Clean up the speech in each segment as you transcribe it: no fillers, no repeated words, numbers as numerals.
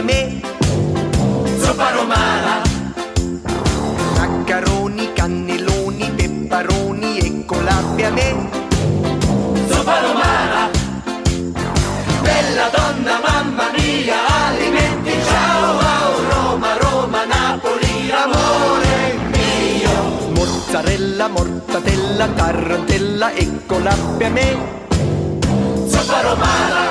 me. Zuppa romana, Maccaroni, cannelloni, pepperoni e colabbe a me. zuppa romana, bella donna, mamma mia, alimenti, ciao, wow, Roma, Roma, Napoli, amore mio. Mozzarella, mortadella, tarantella e colabbe a me. Zuppa romana,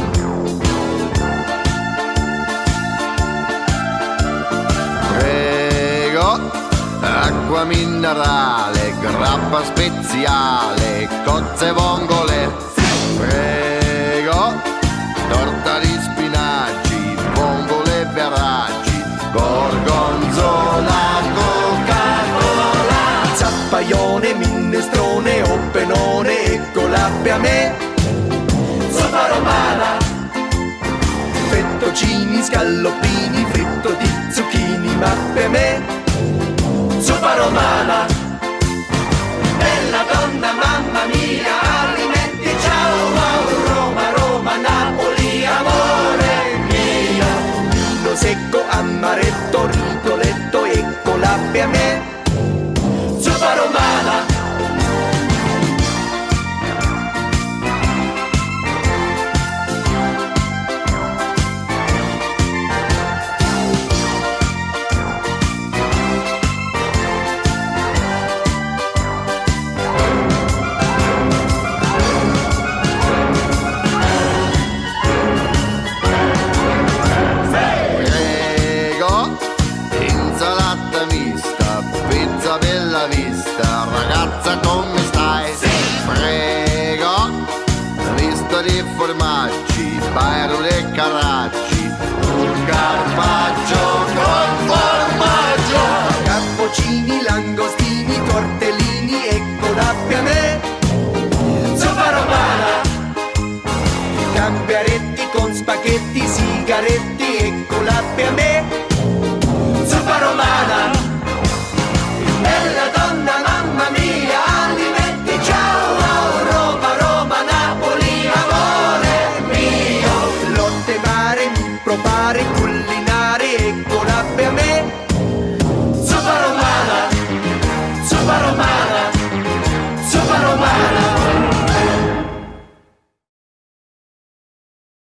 Prego, acqua minerale, grappa speziale, cozze vongole. Prego, torta di spinaci, vongole e veraggi, gorgonzola, Coca-Cola. Zappaione, minestrone, oppenone e colabbe a me. zuppa romana, Fettuccini, scalloppini, fritto di zucchini, ma per me. zuppa romana, bella donna, mamma mia, alimenti, ciao, wow, Roma, Roma, Napoli, amore mio. Vino secco, amaretto, rigoletto e colabbe a me.